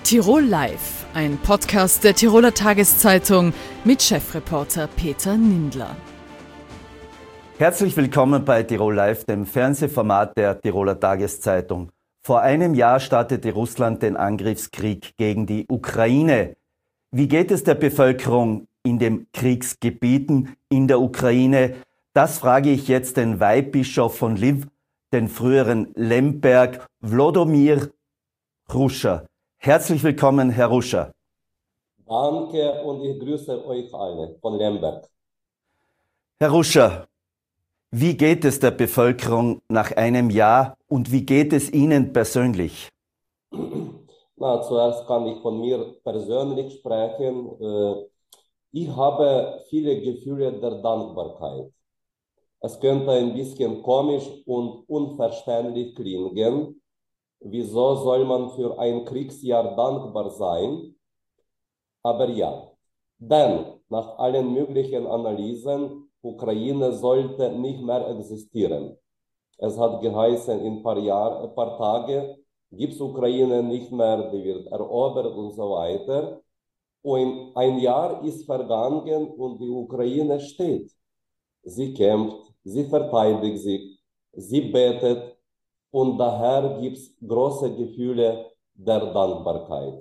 Tirol Live, ein Podcast der Tiroler Tageszeitung mit Chefreporter Peter Nindler. Herzlich willkommen bei Tirol Live, dem Fernsehformat der Tiroler Tageszeitung. Vor einem Jahr startete Russland den Angriffskrieg gegen die Ukraine. Wie geht es der Bevölkerung in den Kriegsgebieten in der Ukraine? Das frage ich jetzt den Weihbischof von Lviv, den früheren Lemberg, Wlodomir Ruscha. Herzlich willkommen, Herr Ruscha. Danke und ich grüße euch alle von Lemberg. Herr Ruscha, wie geht es der Bevölkerung nach einem Jahr und wie geht es Ihnen persönlich? Zuerst kann ich von mir persönlich sprechen. Ich habe viele Gefühle der Dankbarkeit. Es könnte ein bisschen komisch und unverständlich klingen. Wieso soll man für ein Kriegsjahr dankbar sein? Aber ja, denn nach allen möglichen Analysen, Ukraine sollte nicht mehr existieren. Es hat geheißen, in ein paar Tagen gibt es Ukraine nicht mehr, die wird erobert und so weiter. Und ein Jahr ist vergangen und die Ukraine steht. Sie kämpft, sie verteidigt sich, sie betet. Und daher gibt es große Gefühle der Dankbarkeit.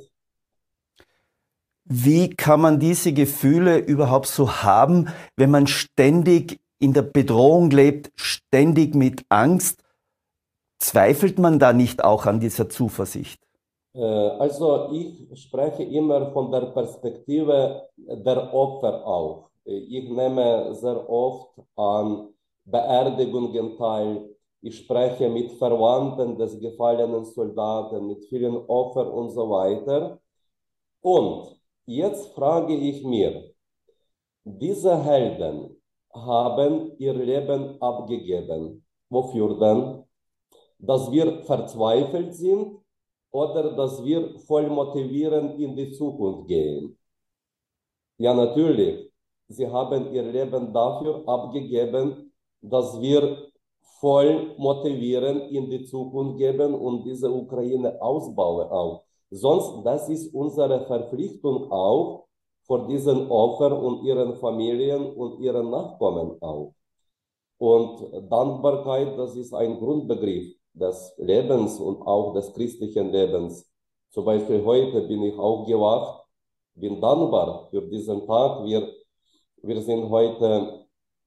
Wie kann man diese Gefühle überhaupt so haben, wenn man ständig in der Bedrohung lebt, ständig mit Angst? Zweifelt man da nicht auch an dieser Zuversicht? Also ich spreche immer von der Perspektive der Opfer auch. Ich nehme sehr oft an Beerdigungen teil. Ich spreche mit Verwandten des gefallenen Soldaten, mit vielen Opfern und so weiter. Und jetzt frage ich mir, diese Helden haben ihr Leben abgegeben. Wofür denn? Dass wir verzweifelt sind oder dass wir voll motivierend in die Zukunft gehen? Ja, natürlich. Sie haben ihr Leben dafür abgegeben, dass wir voll motivieren in die Zukunft geben und diese Ukraine ausbauen auch. Sonst, das ist unsere Verpflichtung auch vor diesen Opfern und ihren Familien und ihren Nachkommen auch. Und Dankbarkeit, das ist ein Grundbegriff des Lebens und auch des christlichen Lebens. Zum Beispiel heute bin ich auch gewacht, bin dankbar für diesen Tag. Wir sind heute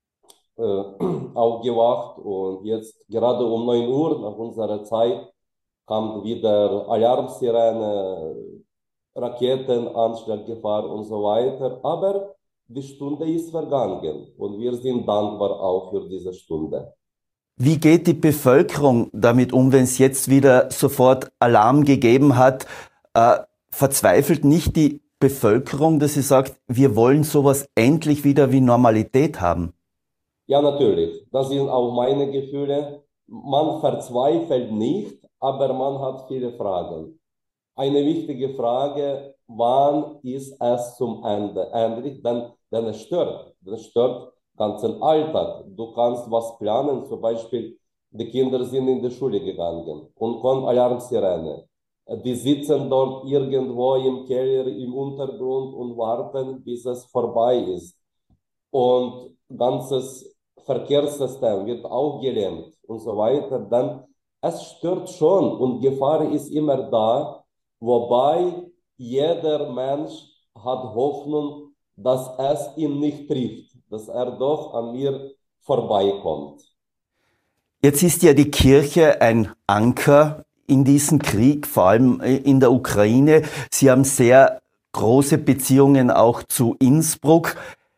aufgewacht und jetzt gerade um 9 Uhr nach unserer Zeit kam wieder Alarmsirene, Raketenanschlag, Gefahr und so weiter. Aber die Stunde ist vergangen und wir sind dankbar auch für diese Stunde. Wie geht die Bevölkerung damit um, wenn es jetzt wieder sofort Alarm gegeben hat? Verzweifelt nicht die Bevölkerung, dass sie sagt, wir wollen sowas endlich wieder wie Normalität haben? Ja, natürlich. Das sind auch meine Gefühle. Man verzweifelt nicht, aber man hat viele Fragen. Eine wichtige Frage, wann ist es zum Ende? Endlich, denn es stört. Es stört ganzen Alltag. Du kannst was planen, zum Beispiel, die Kinder sind in die Schule gegangen und kommt Alarmsirene. Die sitzen dort irgendwo im Keller, im Untergrund und warten, bis es vorbei ist. Und ganzes Verkehrssystem wird auch gelähmt und so weiter, dann es stört schon und Gefahr ist immer da, wobei jeder Mensch hat Hoffnung, dass es ihn nicht trifft, dass er doch an mir vorbeikommt. Jetzt ist ja die Kirche ein Anker in diesem Krieg, vor allem in der Ukraine. Sie haben sehr große Beziehungen auch zu Innsbruck.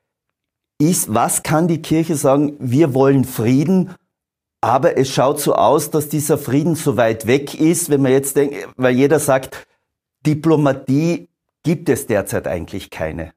Was kann die Kirche sagen? Wir wollen Frieden, aber es schaut so aus, dass dieser Frieden so weit weg ist, wenn man jetzt denkt, weil jeder sagt, Diplomatie gibt es derzeit eigentlich keine.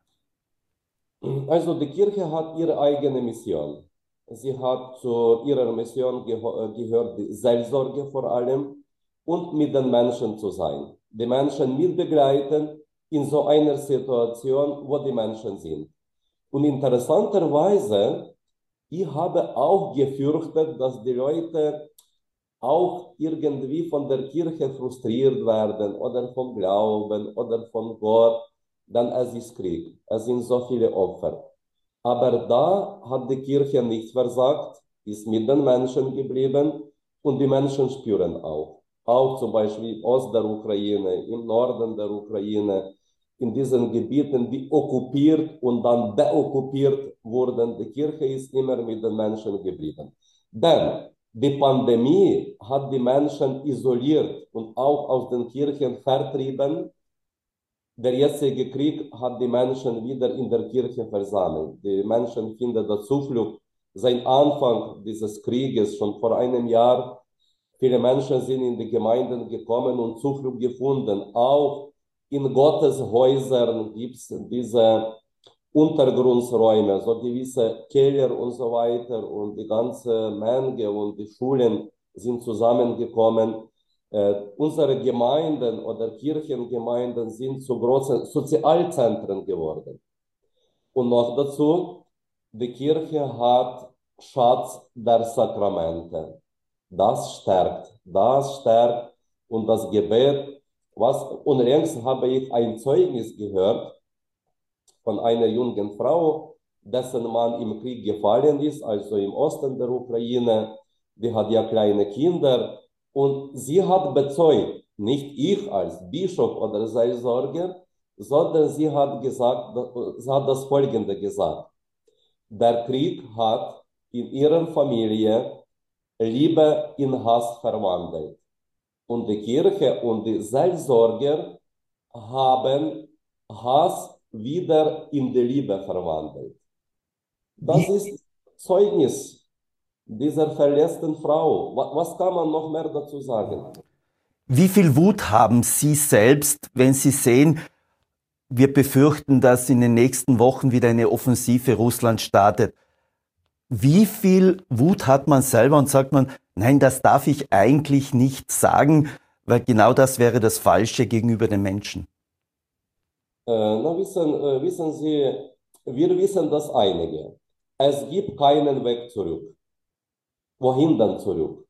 Also die Kirche hat ihre eigene Mission. Sie hat zu ihrer Mission gehört die Seelsorge vor allem und mit den Menschen zu sein. Die Menschen mitbegleiten in so einer Situation, wo die Menschen sind. Und interessanterweise, ich habe auch gefürchtet, dass die Leute auch irgendwie von der Kirche frustriert werden oder vom Glauben oder von Gott, dann es ist Krieg. Es sind so viele Opfer. Aber da hat die Kirche nicht versagt, ist mit den Menschen geblieben und die Menschen spüren auch. Auch zum Beispiel in Ost der Ukraine, im Norden der Ukraine, in diesen Gebieten, die okkupiert und dann deokkupiert wurden. Die Kirche ist immer mit den Menschen geblieben. Denn die Pandemie hat die Menschen isoliert und auch aus den Kirchen vertrieben. Der jetzige Krieg hat die Menschen wieder in der Kirche versammelt. Die Menschen finden da Zuflucht. Seit Anfang dieses Krieges, schon vor einem Jahr, viele Menschen sind in die Gemeinden gekommen und Zuflucht gefunden. Auch in Gotteshäusern gibt es diese Untergrundräume, so gewisse Keller und so weiter. Und die ganze Menge und die Schulen sind zusammengekommen. Unsere Gemeinden oder Kirchengemeinden sind zu großen Sozialzentren geworden. Und noch dazu, die Kirche hat Schatz der Sakramente. Das stärkt und das Gebet. Unlängst habe ich ein Zeugnis gehört von einer jungen Frau, dessen Mann im Krieg gefallen ist, also im Osten der Ukraine. Die hat ja kleine Kinder. Und sie hat bezeugt, nicht ich als Bischof oder Seelsorger, sondern sie hat das Folgende gesagt. Der Krieg hat in ihrer Familie Liebe in Hass verwandelt. Und die Kirche und die Seelsorger haben Hass wieder in die Liebe verwandelt. Das ist Zeugnis dieser verletzten Frau. Was kann man noch mehr dazu sagen? Wie viel Wut haben Sie selbst, wenn Sie sehen, wir befürchten, dass in den nächsten Wochen wieder eine Offensive Russland startet? Wie viel Wut hat man selber und sagt man, nein, das darf ich eigentlich nicht sagen, weil genau das wäre das Falsche gegenüber den Menschen? Wissen Sie, wir wissen das einige. Es gibt keinen Weg zurück. Wohin dann zurück?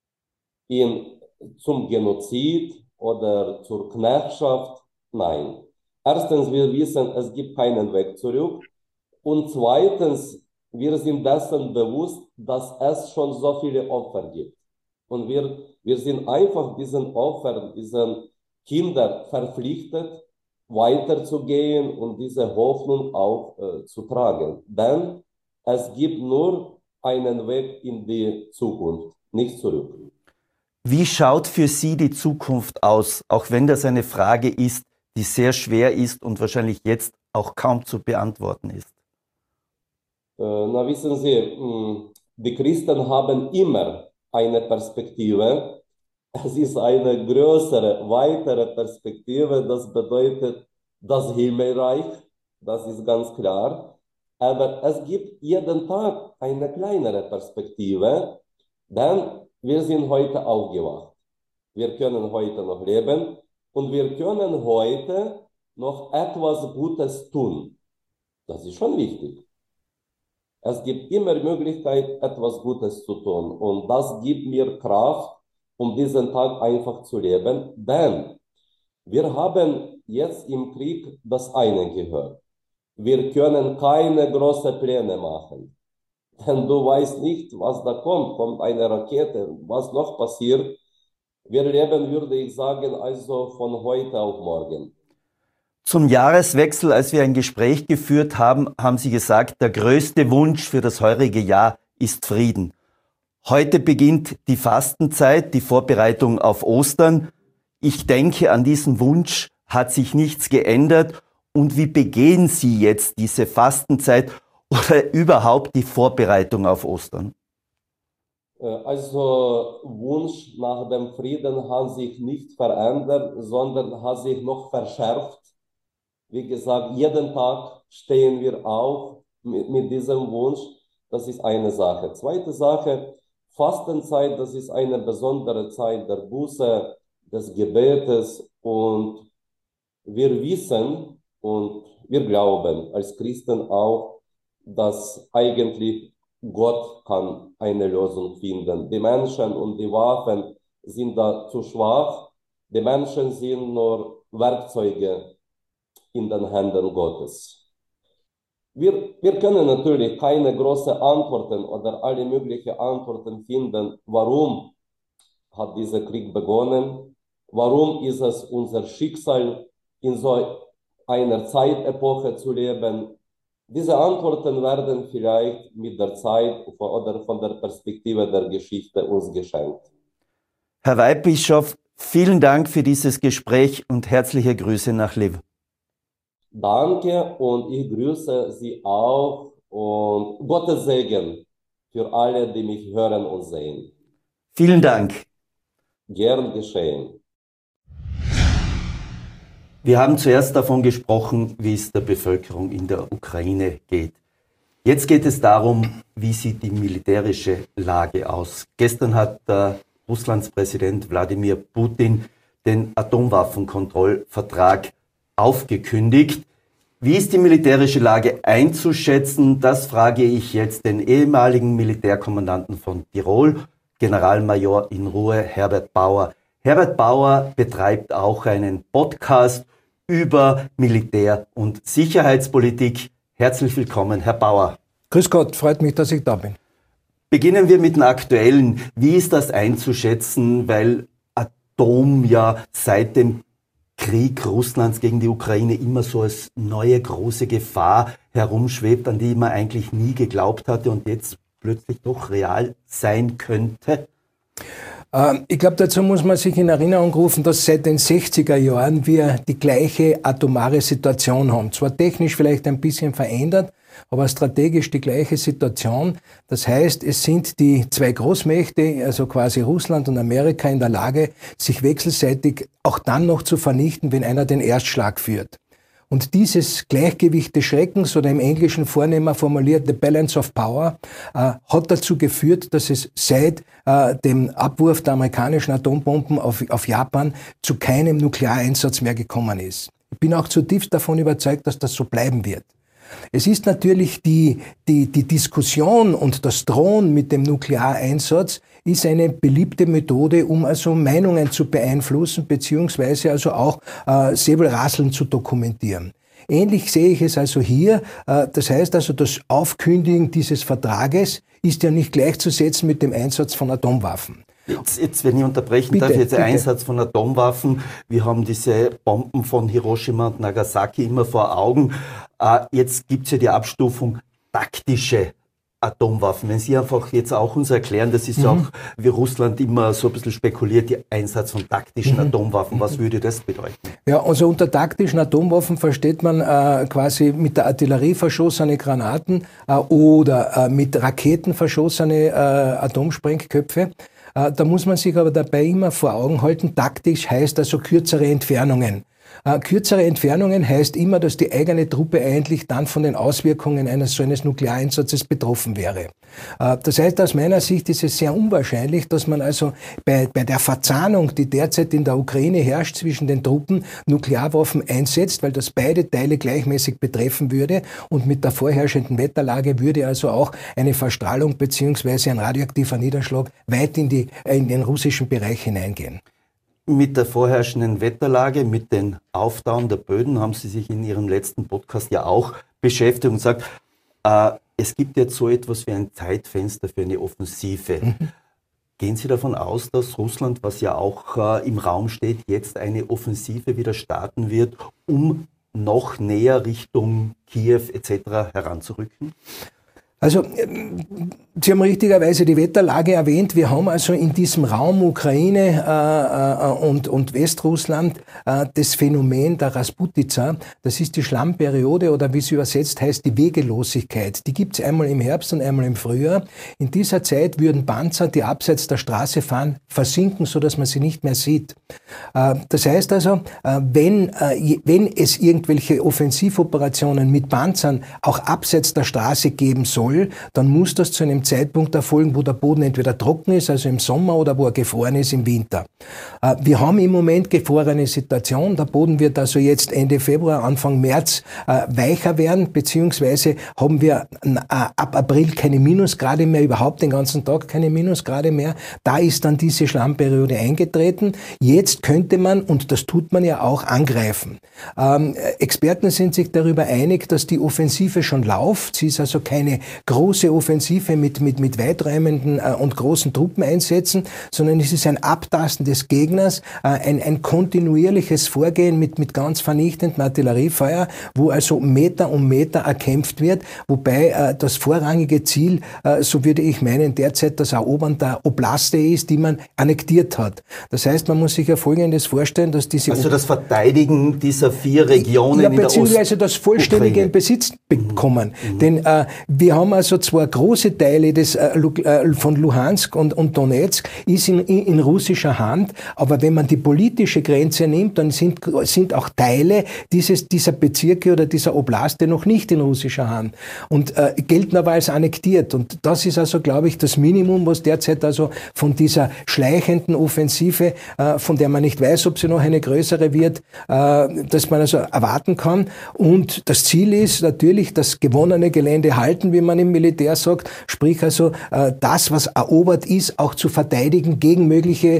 Zum Genozid oder zur Knechtschaft? Nein. Erstens, wir wissen, es gibt keinen Weg zurück. Und zweitens, wir sind dessen bewusst, dass es schon so viele Opfer gibt. Und wir sind einfach diesen Opfern, diesen Kindern verpflichtet, weiterzugehen und diese Hoffnung auch zu tragen. Denn es gibt nur einen Weg in die Zukunft, nicht zurück. Wie schaut für Sie die Zukunft aus, auch wenn das eine Frage ist, die sehr schwer ist und wahrscheinlich jetzt auch kaum zu beantworten ist? Wissen Sie, die Christen haben immer eine Perspektive. Es ist eine größere, weitere Perspektive. Das bedeutet das Himmelreich. Das ist ganz klar. Aber es gibt jeden Tag eine kleinere Perspektive, denn wir sind heute aufgewacht. Wir können heute noch leben und wir können heute noch etwas Gutes tun. Das ist schon wichtig. Es gibt immer Möglichkeit, etwas Gutes zu tun. Und das gibt mir Kraft, um diesen Tag einfach zu leben. Denn wir haben jetzt im Krieg das eine gehört. Wir können keine großen Pläne machen. Denn du weißt nicht, was da kommt. Kommt eine Rakete, was noch passiert. Wir leben, würde ich sagen, also von heute auf morgen. Zum Jahreswechsel, als wir ein Gespräch geführt haben, haben Sie gesagt, der größte Wunsch für das heurige Jahr ist Frieden. Heute beginnt die Fastenzeit, die Vorbereitung auf Ostern. Ich denke, an diesem Wunsch hat sich nichts geändert. Und wie begehen Sie jetzt diese Fastenzeit oder überhaupt die Vorbereitung auf Ostern? Also Wunsch nach dem Frieden hat sich nicht verändert, sondern hat sich noch verschärft. Wie gesagt, jeden Tag stehen wir auf mit diesem Wunsch. Das ist eine Sache. Zweite Sache, Fastenzeit, das ist eine besondere Zeit der Buße, des Gebetes. Und wir wissen und wir glauben als Christen auch, dass eigentlich Gott kann eine Lösung finden. Die Menschen und die Waffen sind da zu schwach. Die Menschen sind nur Werkzeuge in den Händen Gottes. Wir können natürlich keine großen Antworten oder alle möglichen Antworten finden, warum hat dieser Krieg begonnen, warum ist es unser Schicksal, in so einer Zeitepoche zu leben. Diese Antworten werden vielleicht mit der Zeit oder von der Perspektive der Geschichte uns geschenkt. Herr Weihbischof, vielen Dank für dieses Gespräch und herzliche Grüße nach Lviv. Danke und ich grüße Sie auch und Gottes Segen für alle, die mich hören und sehen. Vielen Dank. Gern geschehen. Wir haben zuerst davon gesprochen, wie es der Bevölkerung in der Ukraine geht. Jetzt geht es darum, wie sieht die militärische Lage aus. Gestern hat Russlands Präsident Wladimir Putin den Atomwaffenkontrollvertrag aufgekündigt. Wie ist die militärische Lage einzuschätzen? Das frage ich jetzt den ehemaligen Militärkommandanten von Tirol, Generalmajor in Ruhe Herbert Bauer. Herbert Bauer betreibt auch einen Podcast über Militär- und Sicherheitspolitik. Herzlich willkommen, Herr Bauer. Grüß Gott, freut mich, dass ich da bin. Beginnen wir mit dem Aktuellen. Wie ist das einzuschätzen, weil Atom ja seit dem Krieg Russlands gegen die Ukraine immer so als neue große Gefahr herumschwebt, an die man eigentlich nie geglaubt hatte und jetzt plötzlich doch real sein könnte? Ich glaube, dazu muss man sich in Erinnerung rufen, dass seit den 60er Jahren wir die gleiche atomare Situation haben. Zwar technisch vielleicht ein bisschen verändert, aber strategisch die gleiche Situation. Das heißt, es sind die zwei Großmächte, also quasi Russland und Amerika, in der Lage, sich wechselseitig auch dann noch zu vernichten, wenn einer den Erstschlag führt. Und dieses Gleichgewicht des Schreckens oder im Englischen vornehmer formuliert, the balance of power, hat dazu geführt, dass es seit dem Abwurf der amerikanischen Atombomben auf Japan zu keinem Nukleareinsatz mehr gekommen ist. Ich bin auch zutiefst davon überzeugt, dass das so bleiben wird. Es ist natürlich die Diskussion und das Drohen mit dem Nukleareinsatz ist eine beliebte Methode, um also Meinungen zu beeinflussen, beziehungsweise also auch Säbelrasseln zu dokumentieren. Ähnlich sehe ich es also hier. Das heißt also, das Aufkündigen dieses Vertrages ist ja nicht gleichzusetzen mit dem Einsatz von Atomwaffen. Jetzt, wenn ich unterbrechen darf, jetzt der Einsatz von Atomwaffen. Wir haben diese Bomben von Hiroshima und Nagasaki immer vor Augen. Jetzt gibt es ja die Abstufung taktische Atomwaffen. Wenn Sie einfach jetzt auch uns erklären, das ist auch, wie Russland immer so ein bisschen spekuliert, der Einsatz von taktischen Atomwaffen, was würde das bedeuten? Ja, also unter taktischen Atomwaffen versteht man quasi mit der Artillerie verschossene Granaten oder mit Raketen verschossene Atomsprengköpfe. Da muss man sich aber dabei immer vor Augen halten, taktisch heißt also kürzere Entfernungen. Kürzere Entfernungen heißt immer, dass die eigene Truppe eigentlich dann von den Auswirkungen so eines Nukleareinsatzes betroffen wäre. Das heißt, aus meiner Sicht ist es sehr unwahrscheinlich, dass man also bei der Verzahnung, die derzeit in der Ukraine herrscht zwischen den Truppen, Nuklearwaffen einsetzt, weil das beide Teile gleichmäßig betreffen würde und mit der vorherrschenden Wetterlage würde also auch eine Verstrahlung bzw. ein radioaktiver Niederschlag weit in den russischen Bereich hineingehen. Mit der vorherrschenden Wetterlage, mit den Auftauen der Böden haben Sie sich in Ihrem letzten Podcast ja auch beschäftigt und gesagt, es gibt jetzt so etwas wie ein Zeitfenster für eine Offensive. Gehen Sie davon aus, dass Russland, was ja auch im Raum steht, jetzt eine Offensive wieder starten wird, um noch näher Richtung Kiew etc. heranzurücken? Also, Sie haben richtigerweise die Wetterlage erwähnt. Wir haben also in diesem Raum Ukraine und Westrussland das Phänomen der Rasputica. Das ist die Schlammperiode oder wie es übersetzt heißt, die Wegelosigkeit. Die gibt es einmal im Herbst und einmal im Frühjahr. In dieser Zeit würden Panzer, die abseits der Straße fahren, versinken, sodass man sie nicht mehr sieht. Das heißt also, wenn es irgendwelche Offensivoperationen mit Panzern auch abseits der Straße geben soll, soll, dann muss das zu einem Zeitpunkt erfolgen, wo der Boden entweder trocken ist, also im Sommer, oder wo er gefroren ist im Winter. Wir haben im Moment gefrorene Situation. Der Boden wird also jetzt Ende Februar, Anfang März weicher werden, beziehungsweise haben wir ab April keine Minusgrade mehr, überhaupt den ganzen Tag keine Minusgrade mehr. Da ist dann diese Schlammperiode eingetreten. Jetzt könnte man, und das tut man ja auch, angreifen. Experten sind sich darüber einig, dass die Offensive schon läuft. Sie ist also keine große Offensive mit weiträumenden und großen Truppeneinsätzen, sondern es ist ein Abtasten des Gegners, ein kontinuierliches Vorgehen mit ganz vernichtendem Artilleriefeuer, wo also Meter um Meter erkämpft wird, wobei das vorrangige Ziel, so würde ich meinen, derzeit das Erobern der Oblaste ist, die man annektiert hat. Das heißt, man muss sich ja Folgendes vorstellen, dass diese... Also das Verteidigen dieser 4 Regionen ja, in der beziehungsweise das vollständige in Besitz bekommen. Denn wir haben also zwar große Teile von Luhansk und Donetsk ist in russischer Hand, aber wenn man die politische Grenze nimmt, dann sind auch Teile dieser Bezirke oder dieser Oblaste noch nicht in russischer Hand und gelten aber als annektiert. Und das ist also, glaube ich, das Minimum, was derzeit also von dieser schleichenden Offensive, von der man nicht weiß, ob sie noch eine größere wird, dass man also erwarten kann. Und das Ziel ist natürlich, das gewonnene Gelände halten, wie man im Militär sagt, sprich also das, was erobert ist, auch zu verteidigen gegen mögliche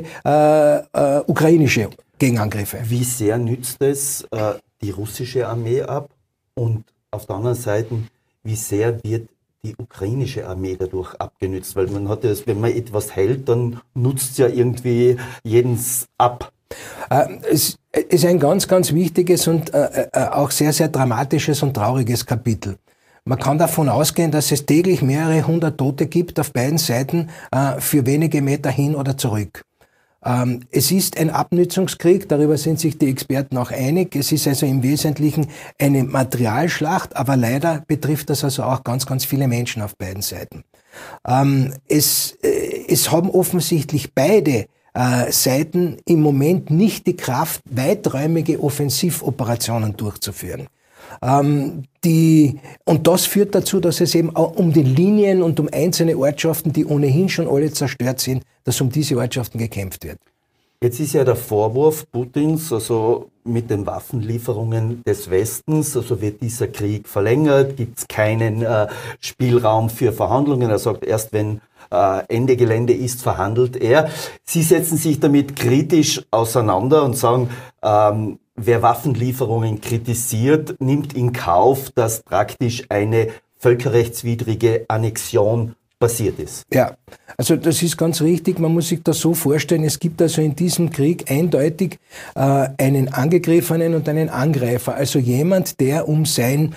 ukrainische Gegenangriffe. Wie sehr nützt es die russische Armee ab? Und auf der anderen Seite, wie sehr wird die ukrainische Armee dadurch abgenützt? Weil man hat ja, wenn man etwas hält, dann nutzt es ja irgendwie jedens ab. Es ist ein ganz, ganz wichtiges und auch sehr, sehr dramatisches und trauriges Kapitel. Man kann davon ausgehen, dass es täglich mehrere 100 Tote gibt auf beiden Seiten für wenige Meter hin oder zurück. Es ist ein Abnützungskrieg, darüber sind sich die Experten auch einig. Es ist also im Wesentlichen eine Materialschlacht, aber leider betrifft das also auch ganz, ganz viele Menschen auf beiden Seiten. Es haben offensichtlich beide Seiten im Moment nicht die Kraft, weiträumige Offensivoperationen durchzuführen. Und das führt dazu, dass es eben auch um die Linien und um einzelne Ortschaften, die ohnehin schon alle zerstört sind, dass um diese Ortschaften gekämpft wird. Jetzt ist ja der Vorwurf Putins, also mit den Waffenlieferungen des Westens, also wird dieser Krieg verlängert, gibt es keinen Spielraum für Verhandlungen. Er sagt, erst wenn Ende Gelände ist, verhandelt er. Sie setzen sich damit kritisch auseinander und sagen, wer Waffenlieferungen kritisiert, nimmt in Kauf, dass praktisch eine völkerrechtswidrige Annexion passiert ist. Ja, also das ist ganz richtig. Man muss sich das so vorstellen, es gibt also in diesem Krieg eindeutig einen Angegriffenen und einen Angreifer. Also jemand, der um sein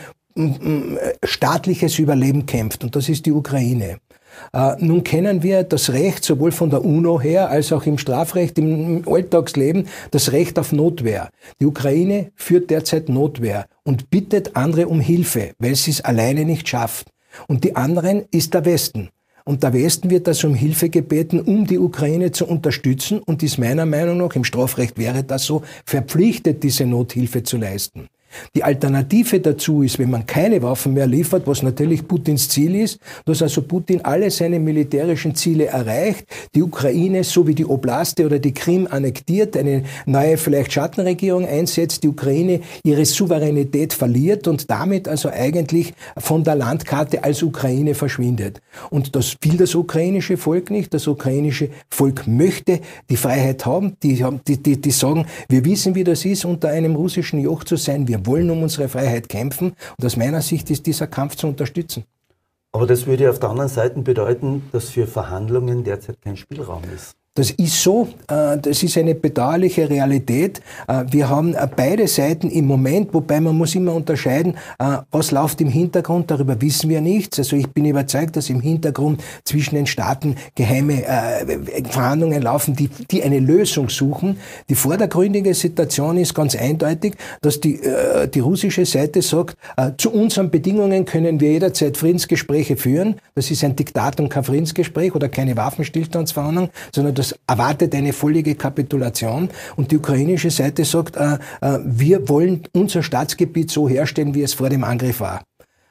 staatliches Überleben kämpft. Und das ist die Ukraine. Nun kennen wir das Recht sowohl von der UNO her als auch im Strafrecht, im Alltagsleben, das Recht auf Notwehr. Die Ukraine führt derzeit Notwehr und bittet andere um Hilfe, weil sie es alleine nicht schafft. Und die anderen ist der Westen. Und der Westen wird also um Hilfe gebeten, um die Ukraine zu unterstützen und ist meiner Meinung nach, im Strafrecht wäre das so, verpflichtet, diese Nothilfe zu leisten. Die Alternative dazu ist, wenn man keine Waffen mehr liefert, was natürlich Putins Ziel ist, dass also Putin alle seine militärischen Ziele erreicht, die Ukraine sowie die Oblaste oder die Krim annektiert, eine neue vielleicht Schattenregierung einsetzt, die Ukraine ihre Souveränität verliert und damit also eigentlich von der Landkarte als Ukraine verschwindet. Und das will das ukrainische Volk nicht. Das ukrainische Volk möchte die Freiheit haben. Die sagen, wir wissen, wie das ist, unter einem russischen Joch zu sein. Wir wollen um unsere Freiheit kämpfen und aus meiner Sicht ist dieser Kampf zu unterstützen. Aber das würde auf der anderen Seite bedeuten, dass für Verhandlungen derzeit kein Spielraum ist. Das ist so, das ist eine bedauerliche Realität. Wir haben beide Seiten im Moment, wobei man muss immer unterscheiden, was läuft im Hintergrund, darüber wissen wir nichts. Also ich bin überzeugt, dass im Hintergrund zwischen den Staaten geheime Verhandlungen laufen, die eine Lösung suchen. Die vordergründige Situation ist ganz eindeutig, dass die russische Seite sagt, zu unseren Bedingungen können wir jederzeit Friedensgespräche führen. Das ist ein Diktat und kein Friedensgespräch oder keine Waffenstillstandsverhandlung, sondern das erwartet eine völlige Kapitulation. Und die ukrainische Seite sagt, wir wollen unser Staatsgebiet so herstellen, wie es vor dem Angriff war.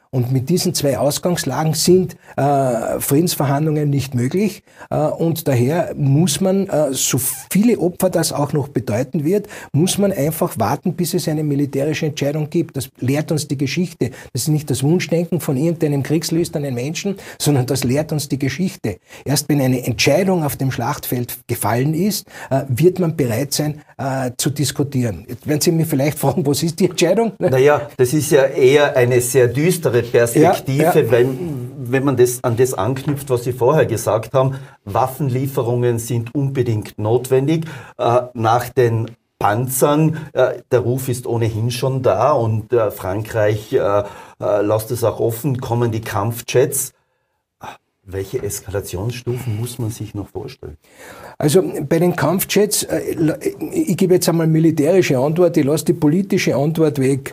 Und mit diesen zwei Ausgangslagen sind Friedensverhandlungen nicht möglich. Und daher muss man, so viele Opfer das auch noch bedeuten wird, muss man einfach warten, bis es eine militärische Entscheidung gibt. Das lehrt uns die Geschichte. Das ist nicht das Wunschdenken von irgendeinem kriegslüsternen Menschen, sondern das lehrt uns die Geschichte. Erst wenn eine Entscheidung auf dem Schlachtfeld gefallen ist, wird man bereit sein, zu diskutieren. Jetzt werden Sie mich vielleicht fragen, was ist die Entscheidung? Naja, das ist ja eher eine sehr düstere Perspektive, wenn man an das anknüpft, was Sie vorher gesagt haben. Waffenlieferungen sind unbedingt notwendig. Nach den Panzern, der Ruf ist ohnehin schon da und Frankreich lässt es auch offen, kommen die Kampfjets. Welche Eskalationsstufen muss man sich noch vorstellen? Also bei den Kampfjets, ich gebe jetzt einmal militärische Antwort, ich lasse die politische Antwort weg.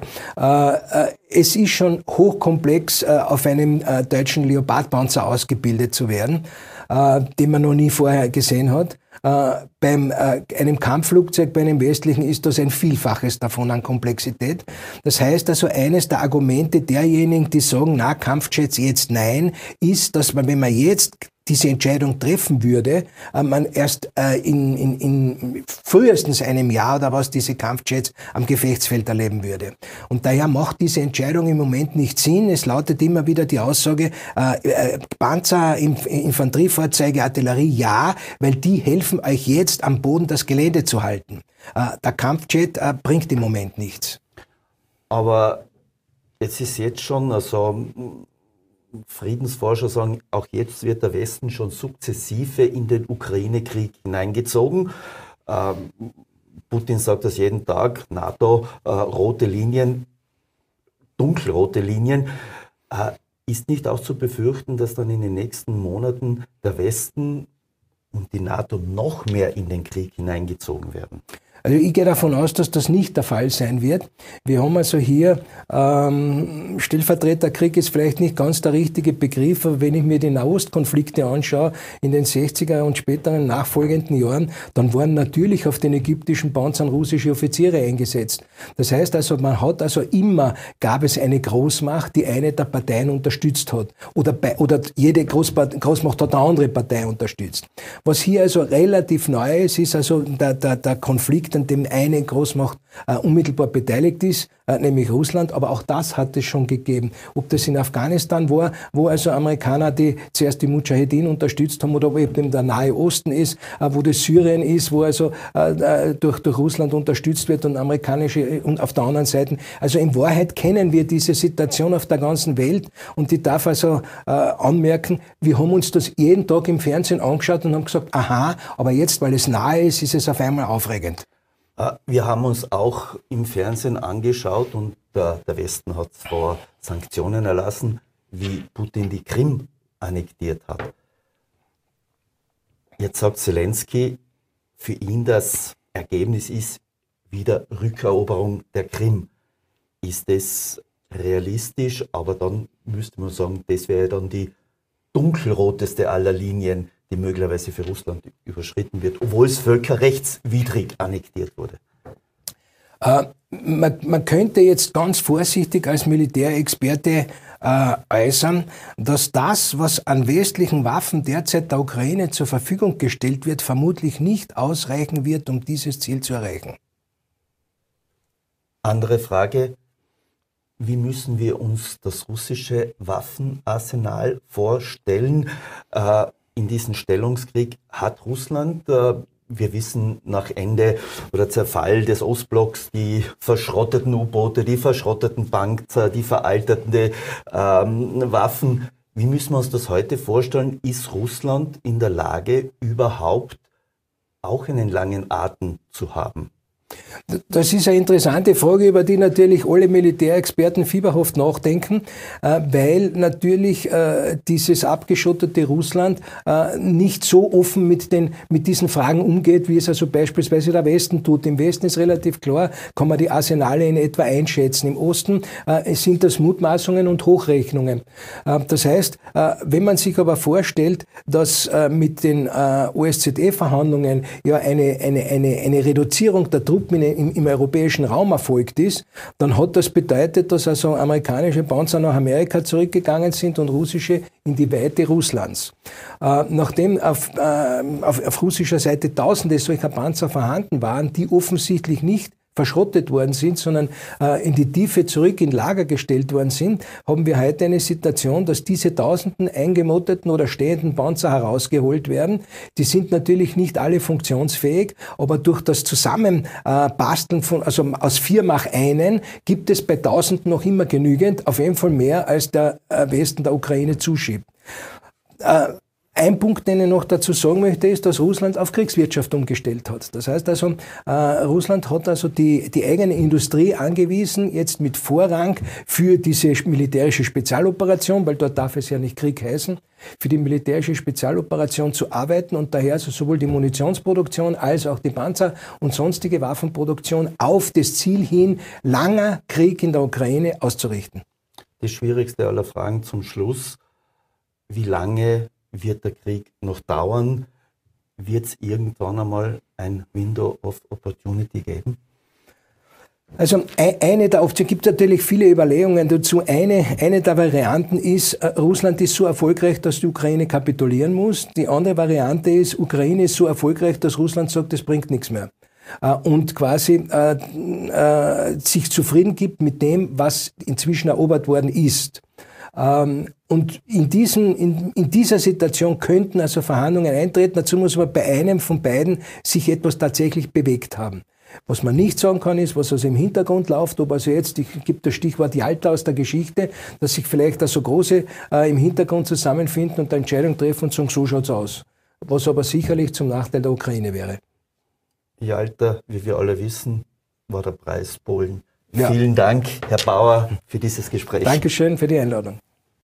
Es ist schon hochkomplex, auf einem deutschen Leopardpanzer ausgebildet zu werden, den man noch nie vorher gesehen hat. Beim einem Kampfflugzeug, bei einem westlichen, ist das ein Vielfaches davon an Komplexität. Das heißt also, eines der Argumente derjenigen, die sagen, na, Kampfjets jetzt nein, ist, dass man, wenn man jetzt diese Entscheidung treffen würde, man erst in frühestens einem Jahr oder was diese Kampfjets am Gefechtsfeld erleben würde. Und daher macht diese Entscheidung im Moment nicht Sinn. Es lautet immer wieder die Aussage, Panzer, Infanteriefahrzeuge, Artillerie, ja, weil die helfen euch jetzt am Boden das Gelände zu halten. Der Kampfjet bringt im Moment nichts. Aber es ist jetzt schon, also Friedensforscher sagen, auch jetzt wird der Westen schon sukzessive in den Ukraine-Krieg hineingezogen. Putin sagt das jeden Tag, NATO, rote Linien, dunkelrote Linien. Ist nicht auch zu befürchten, dass dann in den nächsten Monaten der Westen und die NATO noch mehr in den Krieg hineingezogen werden? Also ich gehe davon aus, dass das nicht der Fall sein wird. Wir haben also hier, Stellvertreterkrieg ist vielleicht nicht ganz der richtige Begriff, aber wenn ich mir die Nahostkonflikte anschaue in den 60er und späteren nachfolgenden Jahren, dann waren natürlich auf den ägyptischen Panzern russische Offiziere eingesetzt. Das heißt also, gab es eine Großmacht, die eine der Parteien unterstützt hat. Oder jede Großmacht hat eine andere Partei unterstützt. Was hier also relativ neu ist, ist also der Konflikt, an dem eine Großmacht unmittelbar beteiligt ist, nämlich Russland, aber auch das hat es schon gegeben. Ob das in Afghanistan war, wo also Amerikaner, die zuerst die Mujahedin unterstützt haben, oder ob eben der Nahe Osten ist, wo das Syrien ist, wo also durch Russland unterstützt wird und amerikanische und auf der anderen Seite. Also in Wahrheit kennen wir diese Situation auf der ganzen Welt und ich darf also anmerken, wir haben uns das jeden Tag im Fernsehen angeschaut und haben gesagt, aha, aber jetzt, weil es nahe ist, ist es auf einmal aufregend. Wir haben uns auch im Fernsehen angeschaut und der Westen hat zwar Sanktionen erlassen, wie Putin die Krim annektiert hat. Jetzt sagt Zelensky, für ihn das Ergebnis ist wieder Rückeroberung der Krim. Ist das realistisch? Aber dann müsste man sagen, das wäre dann die dunkelroteste aller Linien, die möglicherweise für Russland überschritten wird, obwohl es völkerrechtswidrig annektiert wurde. Man könnte jetzt ganz vorsichtig als Militärexperte äußern, dass das, was an westlichen Waffen derzeit der Ukraine zur Verfügung gestellt wird, vermutlich nicht ausreichen wird, um dieses Ziel zu erreichen. Andere Frage, wie müssen wir uns das russische Waffenarsenal vorstellen? In diesem Stellungskrieg hat Russland, wir wissen nach Ende oder Zerfall des Ostblocks, die verschrotteten U-Boote, die verschrotteten Panzer, die veralterten Waffen. Wie müssen wir uns das heute vorstellen? Ist Russland in der Lage, überhaupt auch einen langen Atem zu haben? Das ist eine interessante Frage, über die natürlich alle Militärexperten fieberhaft nachdenken, weil natürlich dieses abgeschottete Russland nicht so offen mit diesen Fragen umgeht, wie es also beispielsweise der Westen tut. Im Westen ist relativ klar, kann man die Arsenale in etwa einschätzen. Im Osten sind das Mutmaßungen und Hochrechnungen. Das heißt, wenn man sich aber vorstellt, dass mit den OSZE-Verhandlungen ja eine Reduzierung der Truppen in im europäischen Raum erfolgt ist, dann hat das bedeutet, dass also amerikanische Panzer nach Amerika zurückgegangen sind und russische in die Weite Russlands. Nachdem auf russischer Seite Tausende solcher Panzer vorhanden waren, die offensichtlich nicht verschrottet worden sind, sondern in die Tiefe zurück in Lager gestellt worden sind, haben wir heute eine Situation, dass diese tausenden eingemotteten oder stehenden Panzer herausgeholt werden. Die sind natürlich nicht alle funktionsfähig, aber durch das Zusammenbasteln also aus 4 mach einen, gibt es bei Tausenden noch immer genügend, auf jeden Fall mehr, als der Westen der Ukraine zuschiebt. Ein Punkt, den ich noch dazu sagen möchte, ist, dass Russland auf Kriegswirtschaft umgestellt hat. Das heißt also, Russland hat also die eigene Industrie angewiesen, jetzt mit Vorrang für diese militärische Spezialoperation, weil dort darf es ja nicht Krieg heißen, für die militärische Spezialoperation zu arbeiten und daher also sowohl die Munitionsproduktion als auch die Panzer- und sonstige Waffenproduktion auf das Ziel hin, langer Krieg in der Ukraine auszurichten. Die schwierigste aller Fragen zum Schluss: Wie lange wird der Krieg noch dauern? Wird es irgendwann einmal ein Window of Opportunity geben? Also eine der Optionen, gibt natürlich viele Überlegungen dazu. Eine der Varianten ist, Russland ist so erfolgreich, dass die Ukraine kapitulieren muss. Die andere Variante ist, Ukraine ist so erfolgreich, dass Russland sagt, das bringt nichts mehr. Und quasi sich zufrieden gibt mit dem, was inzwischen erobert worden ist. Und in dieser Situation könnten also Verhandlungen eintreten. Dazu muss aber bei einem von beiden sich etwas tatsächlich bewegt haben. Was man nicht sagen kann, ist, was also im Hintergrund läuft, ob also jetzt, ich gebe das Stichwort Jalta aus der Geschichte, dass sich vielleicht also Große im Hintergrund zusammenfinden und eine Entscheidung treffen und sagen, so schaut's aus. Was aber sicherlich zum Nachteil der Ukraine wäre. Jalta, wie wir alle wissen, war der Preis Polen. Ja. Vielen Dank, Herr Bauer, für dieses Gespräch. Dankeschön für die Einladung.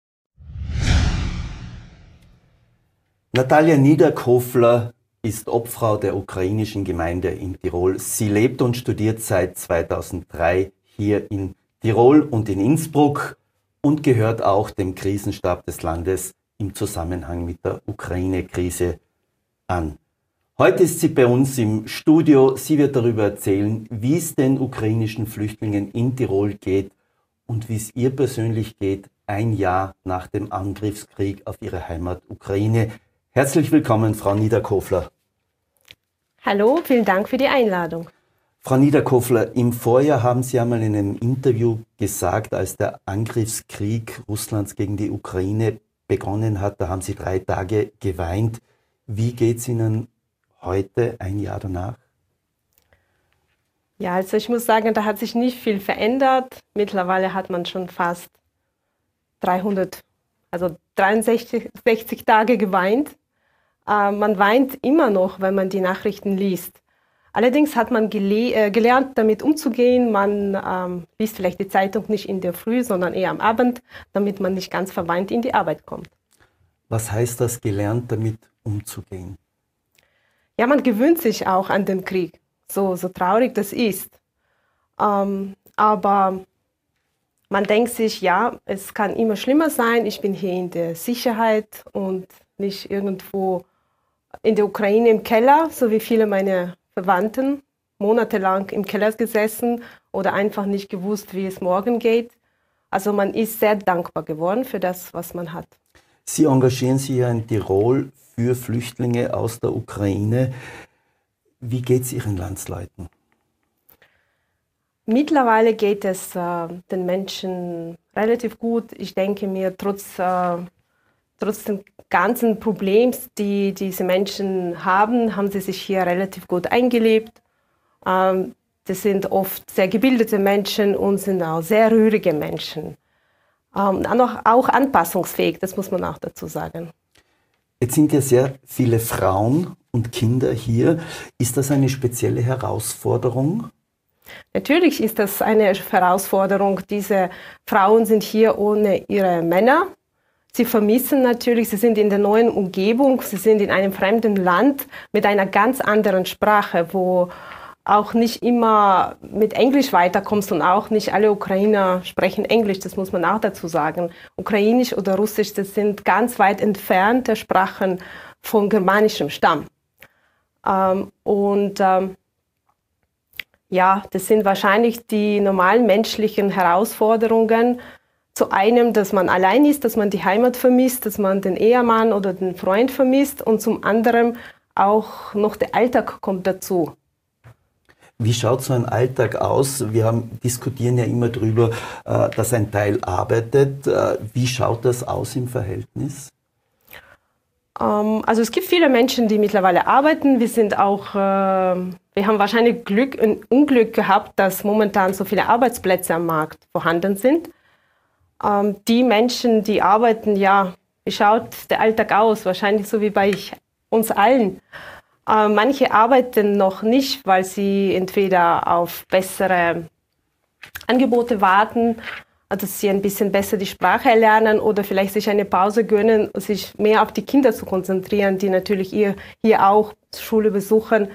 Natalia Niederkofler ist Obfrau der ukrainischen Gemeinde in Tirol. Sie lebt und studiert seit 2003 hier in Tirol und in Innsbruck und gehört auch dem Krisenstab des Landes im Zusammenhang mit der Ukraine-Krise an. Heute ist sie bei uns im Studio. Sie wird darüber erzählen, wie es den ukrainischen Flüchtlingen in Tirol geht und wie es ihr persönlich geht, ein Jahr nach dem Angriffskrieg auf ihre Heimat Ukraine. Herzlich willkommen, Frau Niederkofler. Hallo, vielen Dank für die Einladung. Frau Niederkofler, im Vorjahr haben Sie einmal in einem Interview gesagt, als der Angriffskrieg Russlands gegen die Ukraine begonnen hat, da haben Sie 3 Tage geweint. Wie geht es Ihnen heute, ein Jahr danach? Ja, also ich muss sagen, da hat sich nicht viel verändert. Mittlerweile hat man schon fast 63 Tage geweint. Man weint immer noch, wenn man die Nachrichten liest. Allerdings hat man gelernt, damit umzugehen. Man liest vielleicht die Zeitung nicht in der Früh, sondern eher am Abend, damit man nicht ganz verweint in die Arbeit kommt. Was heißt das, gelernt, damit umzugehen? Ja, man gewöhnt sich auch an den Krieg, so traurig das ist. Aber man denkt sich, ja, es kann immer schlimmer sein. Ich bin hier in der Sicherheit und nicht irgendwo in der Ukraine im Keller, so wie viele meiner Verwandten, monatelang im Keller gesessen oder einfach nicht gewusst, wie es morgen geht. Also man ist sehr dankbar geworden für das, was man hat. Sie engagieren sich ja in Tirol für Flüchtlinge aus der Ukraine. Wie geht es Ihren Landsleuten? Mittlerweile geht es den Menschen relativ gut. Ich denke mir, trotz den ganzen Problems, die diese Menschen haben sie sich hier relativ gut eingelebt. Das sind oft sehr gebildete Menschen und sind auch sehr rührige Menschen. Auch anpassungsfähig, das muss man auch dazu sagen. Jetzt sind ja sehr viele Frauen und Kinder hier. Ist das eine spezielle Herausforderung? Natürlich ist das eine Herausforderung. Diese Frauen sind hier ohne ihre Männer. Sie vermissen natürlich, sie sind in der neuen Umgebung, sie sind in einem fremden Land mit einer ganz anderen Sprache, wo auch nicht immer mit Englisch weiterkommst und auch nicht alle Ukrainer sprechen Englisch, das muss man auch dazu sagen. Ukrainisch oder Russisch, das sind ganz weit entfernte Sprachen von germanischem Stamm. Ja, das sind wahrscheinlich die normalen menschlichen Herausforderungen. Zu einem, dass man allein ist, dass man die Heimat vermisst, dass man den Ehemann oder den Freund vermisst und zum anderen auch noch der Alltag kommt dazu. Wie schaut so ein Alltag aus? Wir diskutieren ja immer darüber, dass ein Teil arbeitet. Wie schaut das aus im Verhältnis? Also es gibt viele Menschen, die mittlerweile arbeiten. Wir haben wahrscheinlich Glück und Unglück gehabt, dass momentan so viele Arbeitsplätze am Markt vorhanden sind. Die Menschen, die arbeiten, ja, wie schaut der Alltag aus? Wahrscheinlich so wie bei uns allen. Manche arbeiten noch nicht, weil sie entweder auf bessere Angebote warten, dass sie ein bisschen besser die Sprache erlernen oder vielleicht sich eine Pause gönnen, sich mehr auf die Kinder zu konzentrieren, die natürlich hier auch Schule besuchen,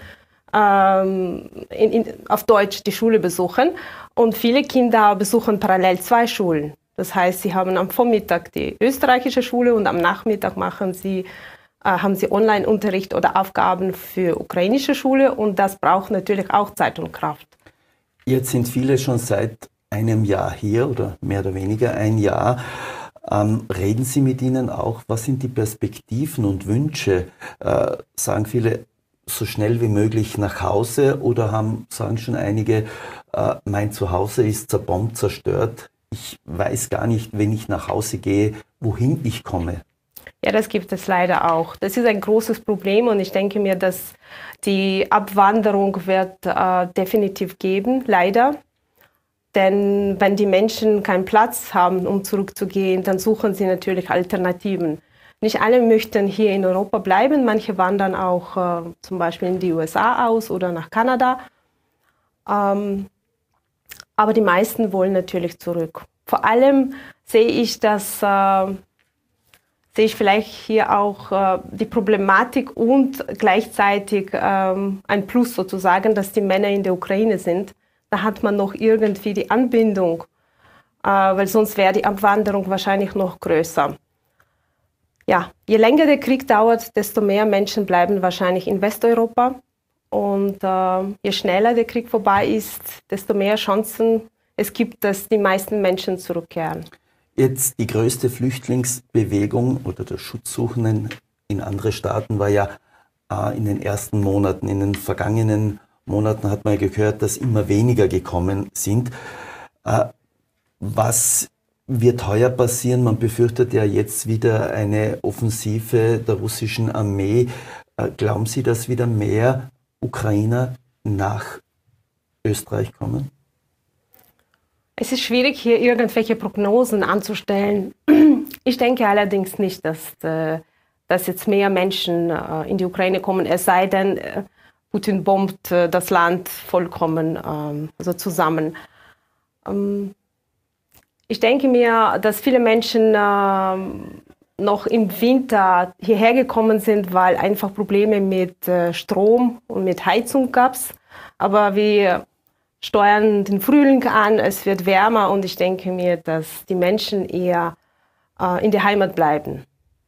auf Deutsch die Schule besuchen. Und viele Kinder besuchen parallel 2 Schulen. Das heißt, sie haben am Vormittag die österreichische Schule und am Nachmittag haben sie Online-Unterricht oder Aufgaben für ukrainische Schule und das braucht natürlich auch Zeit und Kraft. Jetzt sind viele schon seit einem Jahr hier oder mehr oder weniger ein Jahr. Reden Sie mit ihnen auch, was sind die Perspektiven und Wünsche? Sagen viele, so schnell wie möglich nach Hause oder sagen schon einige, mein Zuhause ist zerbombt, zerstört. Ich weiß gar nicht, wenn ich nach Hause gehe, wohin ich komme. Ja, das gibt es leider auch. Das ist ein großes Problem und ich denke mir, dass die Abwanderung wird definitiv geben, leider. Denn wenn die Menschen keinen Platz haben, um zurückzugehen, dann suchen sie natürlich Alternativen. Nicht alle möchten hier in Europa bleiben, manche wandern auch zum Beispiel in die USA aus oder nach Kanada. Aber die meisten wollen natürlich zurück. Vor allem sehe ich vielleicht hier auch die Problematik und gleichzeitig ein Plus sozusagen, dass die Männer in der Ukraine sind. Da hat man noch irgendwie die Anbindung, weil sonst wäre die Abwanderung wahrscheinlich noch größer. Ja, je länger der Krieg dauert, desto mehr Menschen bleiben wahrscheinlich in Westeuropa. Und je schneller der Krieg vorbei ist, desto mehr Chancen es gibt, dass die meisten Menschen zurückkehren. Jetzt die größte Flüchtlingsbewegung oder der Schutzsuchenden in andere Staaten war ja in den ersten Monaten. In den vergangenen Monaten hat man gehört, dass immer weniger gekommen sind. Was wird heuer passieren? Man befürchtet ja jetzt wieder eine Offensive der russischen Armee. Glauben Sie, dass wieder mehr Ukrainer nach Österreich kommen? Es ist schwierig, hier irgendwelche Prognosen anzustellen. Ich denke allerdings nicht, dass jetzt mehr Menschen in die Ukraine kommen, es sei denn, Putin bombt das Land vollkommen zusammen. Ich denke mir, dass viele Menschen noch im Winter hierher gekommen sind, weil einfach Probleme mit Strom und mit Heizung gab. Aber wir steuern den Frühling an, es wird wärmer und ich denke mir, dass die Menschen eher in der Heimat bleiben.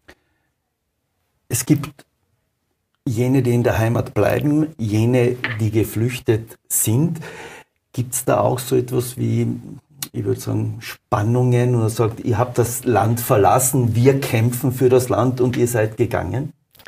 Es gibt jene, die in der Heimat bleiben, jene, die geflüchtet sind. Gibt es da auch so etwas wie, ich würde sagen, Spannungen oder sagt, ihr habt das Land verlassen, wir kämpfen für das Land und ihr seid gegangen?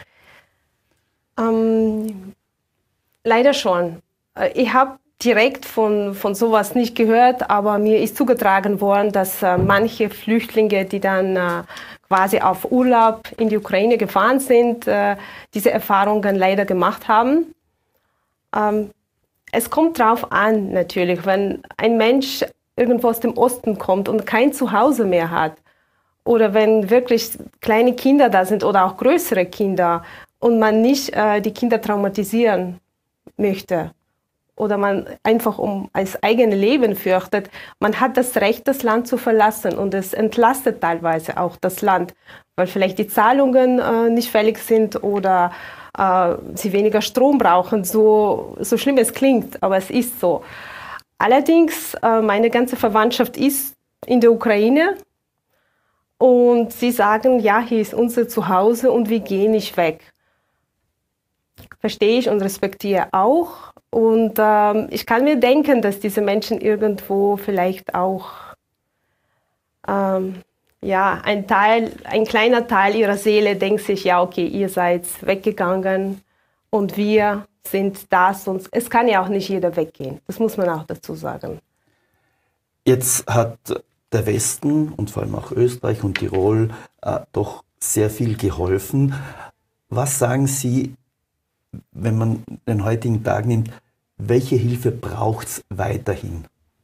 Leider schon. Ich habe direkt von sowas nicht gehört, aber mir ist zugetragen worden, dass manche Flüchtlinge, die dann quasi auf Urlaub in die Ukraine gefahren sind, diese Erfahrungen leider gemacht haben. Es kommt drauf an, natürlich, wenn ein Mensch irgendwo aus dem Osten kommt und kein Zuhause mehr hat oder wenn wirklich kleine Kinder da sind oder auch größere Kinder und man nicht die Kinder traumatisieren möchte oder man einfach um das eigene Leben fürchtet, man hat das Recht, das Land zu verlassen und es entlastet teilweise auch das Land, weil vielleicht die Zahlungen nicht fällig sind oder sie weniger Strom brauchen, so schlimm es klingt, aber es ist so. Allerdings, meine ganze Verwandtschaft ist in der Ukraine und sie sagen, ja, hier ist unser Zuhause und wir gehen nicht weg. Verstehe ich und respektiere auch. Und ich kann mir denken, dass diese Menschen irgendwo vielleicht auch ja, ein kleiner Teil ihrer Seele denkt sich, ja, okay, ihr seid weggegangen und wir sind das. Und es kann ja auch nicht jeder weggehen. Das muss man auch dazu sagen. Jetzt hat der Westen und vor allem auch Österreich und Tirol doch sehr viel geholfen. Was sagen Sie, wenn man den heutigen Tag nimmt, welche Hilfe braucht es weiterhin?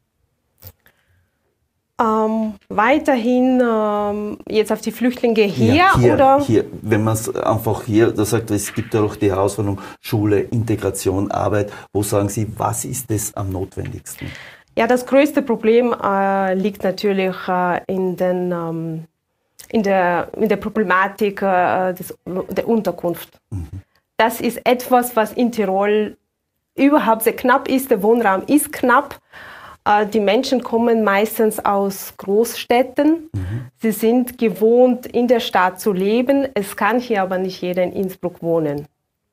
Weiterhin jetzt auf die Flüchtlinge hier, oder? Oder? Hier, wenn man es einfach hier, da sagt, es gibt ja doch die Herausforderung Schule, Integration, Arbeit. Wo sagen Sie, was ist das am notwendigsten? Ja, das größte Problem liegt natürlich in der Problematik der Unterkunft. Mhm. Das ist etwas, was in Tirol überhaupt sehr knapp ist. Der Wohnraum ist knapp. Die Menschen kommen meistens aus Großstädten. Mhm. Sie sind gewohnt, in der Stadt zu leben. Es kann hier aber nicht jeder in Innsbruck wohnen.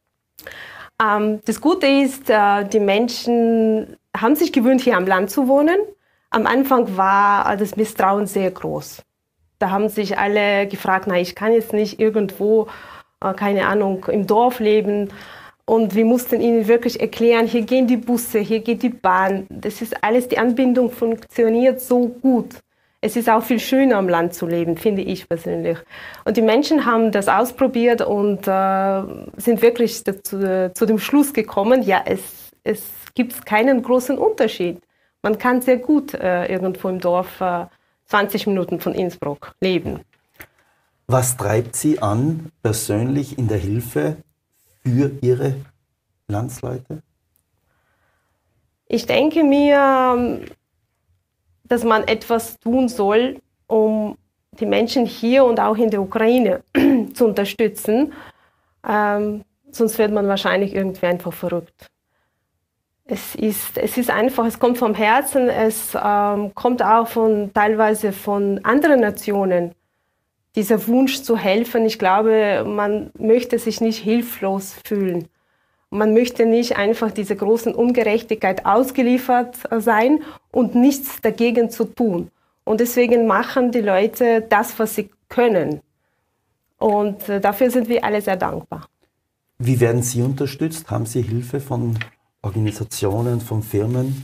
Das Gute ist, die Menschen haben sich gewöhnt, hier am Land zu wohnen. Am Anfang war das Misstrauen sehr groß. Da haben sich alle gefragt, na, ich kann jetzt nicht irgendwo, keine Ahnung, im Dorf leben. Und wir mussten ihnen wirklich erklären, hier gehen die Busse, hier geht die Bahn. Das ist alles, die Anbindung funktioniert so gut. Es ist auch viel schöner, am Land zu leben, finde ich persönlich. Und die Menschen haben das ausprobiert und sind wirklich zu dem Schluss gekommen, ja, es gibt keinen großen Unterschied. Man kann sehr gut irgendwo im Dorf 20 Minuten von Innsbruck leben. Was treibt Sie an, persönlich in der Hilfe für Ihre Landsleute? Ich denke mir, dass man etwas tun soll, um die Menschen hier und auch in der Ukraine zu unterstützen. Sonst wird man wahrscheinlich irgendwie einfach verrückt. Es ist einfach, es kommt vom Herzen, es kommt auch teilweise von anderen Nationen. Dieser Wunsch zu helfen, ich glaube, man möchte sich nicht hilflos fühlen. Man möchte nicht einfach dieser großen Ungerechtigkeit ausgeliefert sein und nichts dagegen zu tun. Und deswegen machen die Leute das, was sie können. Und dafür sind wir alle sehr dankbar. Wie werden Sie unterstützt? Haben Sie Hilfe von Organisationen, von Firmen?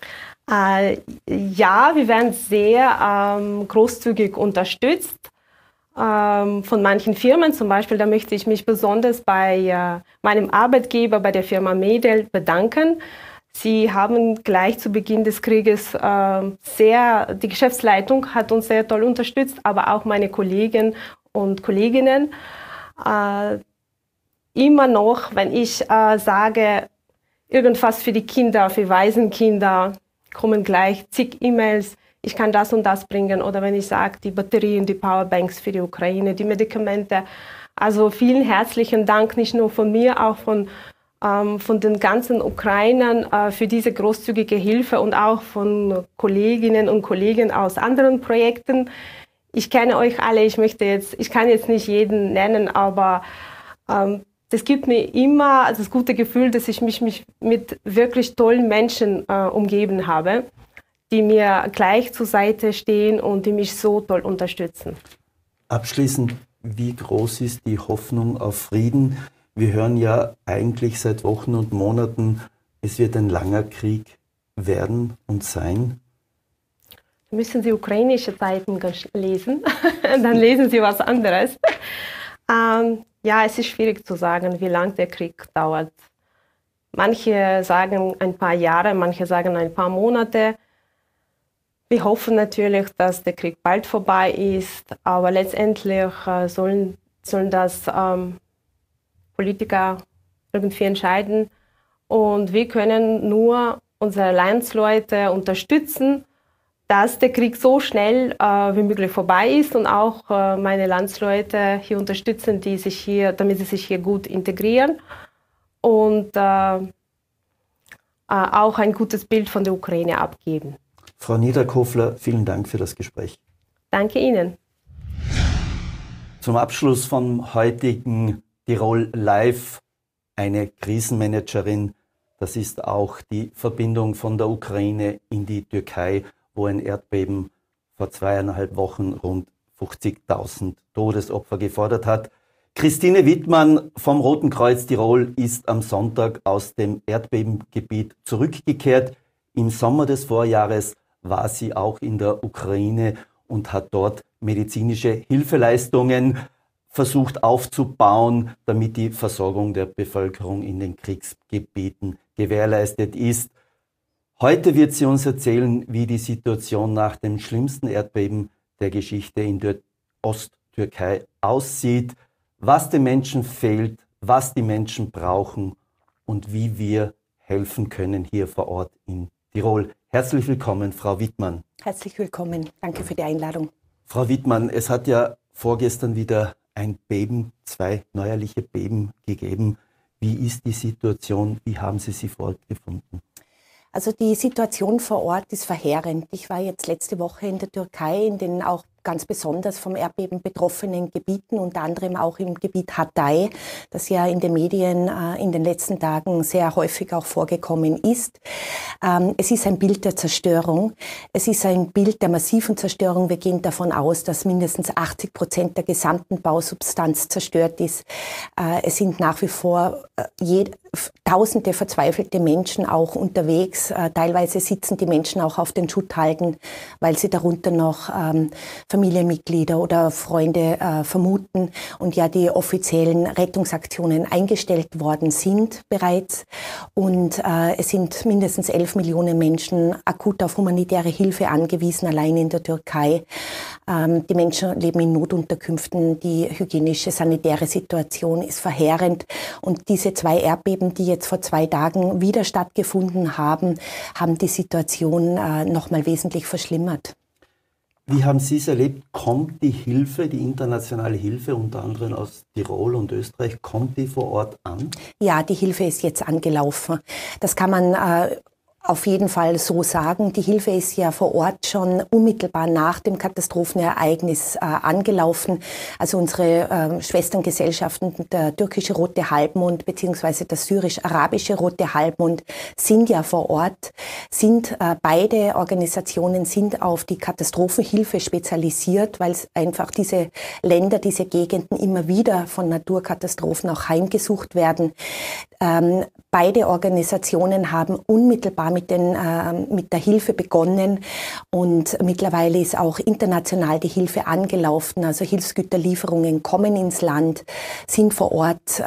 Ja, wir werden sehr großzügig unterstützt. Von manchen Firmen zum Beispiel, da möchte ich mich besonders bei meinem Arbeitgeber, bei der Firma Medel, bedanken. Sie haben gleich zu Beginn des Krieges die Geschäftsleitung hat uns sehr toll unterstützt, aber auch meine Kollegen und Kolleginnen. Immer noch, wenn ich sage, irgendwas für die Kinder, für Waisenkinder, kommen gleich zig E-Mails. Ich kann das und das bringen. Oder wenn ich sage, die Batterien, die Powerbanks für die Ukraine, die Medikamente. Also vielen herzlichen Dank, nicht nur von mir, auch von den ganzen Ukrainern für diese großzügige Hilfe und auch von Kolleginnen und Kollegen aus anderen Projekten. Ich kenne euch alle, ich kann jetzt nicht jeden nennen, aber das gibt mir immer das gute Gefühl, dass ich mich mit wirklich tollen Menschen umgeben habe, die mir gleich zur Seite stehen und die mich so toll unterstützen. Abschließend, wie groß ist die Hoffnung auf Frieden? Wir hören ja eigentlich seit Wochen und Monaten, es wird ein langer Krieg werden und sein. Müssen Sie ukrainische Zeiten lesen, dann lesen Sie was anderes. Ja, es ist schwierig zu sagen, wie lange der Krieg dauert. Manche sagen ein paar Jahre, manche sagen ein paar Monate. Wir hoffen natürlich, dass der Krieg bald vorbei ist, aber letztendlich sollen das Politiker irgendwie entscheiden. Und wir können nur unsere Landsleute unterstützen, dass der Krieg so schnell wie möglich vorbei ist und auch meine Landsleute hier unterstützen, damit sie sich hier gut integrieren und auch ein gutes Bild von der Ukraine abgeben. Frau Niederkofler, vielen Dank für das Gespräch. Danke Ihnen. Zum Abschluss vom heutigen Tirol Live eine Krisenmanagerin das ist auch die Verbindung von der Ukraine in die Türkei, wo ein Erdbeben vor 2,5 Wochen rund 50.000 Todesopfer gefordert hat. Christine Wittmann vom Roten Kreuz Tirol ist am Sonntag aus dem Erdbebengebiet zurückgekehrt. Im Sommer des Vorjahres war sie auch in der Ukraine und hat dort medizinische Hilfeleistungen versucht aufzubauen, damit die Versorgung der Bevölkerung in den Kriegsgebieten gewährleistet ist. Heute wird sie uns erzählen, wie die Situation nach dem schlimmsten Erdbeben der Geschichte in der Osttürkei aussieht, was den Menschen fehlt, was die Menschen brauchen und wie wir helfen können hier vor Ort in Tirol. Herzlich willkommen, Frau Wittmann. Herzlich willkommen. Danke für die Einladung. Frau Wittmann, es hat ja vorgestern wieder ein Beben, 2 neuerliche Beben gegeben. Wie ist die Situation? Wie haben Sie sie vorgefunden? Also die Situation vor Ort ist verheerend. Ich war jetzt letzte Woche in der Türkei, in den auch ganz besonders vom Erdbeben betroffenen Gebieten, unter anderem auch im Gebiet Hatay, das ja in den Medien in den letzten Tagen sehr häufig auch vorgekommen ist. Es ist ein Bild der Zerstörung. Es ist ein Bild der massiven Zerstörung. Wir gehen davon aus, dass mindestens 80% der gesamten Bausubstanz zerstört ist. Es sind nach wie vor Tausende verzweifelte Menschen auch unterwegs. Teilweise sitzen die Menschen auch auf den Schutthalden, weil sie darunter noch Familienmitglieder oder Freunde vermuten und ja die offiziellen Rettungsaktionen eingestellt worden sind bereits. Und es sind mindestens 11 Millionen Menschen akut auf humanitäre Hilfe angewiesen, allein in der Türkei. Die Menschen leben in Notunterkünften, die hygienische, sanitäre Situation ist verheerend. Und diese 2 Erdbeben, die jetzt vor 2 Tagen wieder stattgefunden haben, haben die Situation nochmal wesentlich verschlimmert. Wie haben Sie es erlebt? Kommt die Hilfe, die internationale Hilfe, unter anderem aus Tirol und Österreich, kommt die vor Ort an? Ja, die Hilfe ist jetzt angelaufen. Das kann man auf jeden Fall so sagen. Die Hilfe ist ja vor Ort schon unmittelbar nach dem Katastrophenereignis angelaufen. Also unsere Schwesterngesellschaften, der türkische Rote Halbmond bzw. der syrisch-arabische Rote Halbmond sind ja vor Ort, beide Organisationen sind auf die Katastrophenhilfe spezialisiert, weil einfach diese Länder, diese Gegenden immer wieder von Naturkatastrophen auch heimgesucht werden. Beide Organisationen haben unmittelbar mit der Hilfe begonnen und mittlerweile ist auch international die Hilfe angelaufen. Also Hilfsgüterlieferungen kommen ins Land, sind vor Ort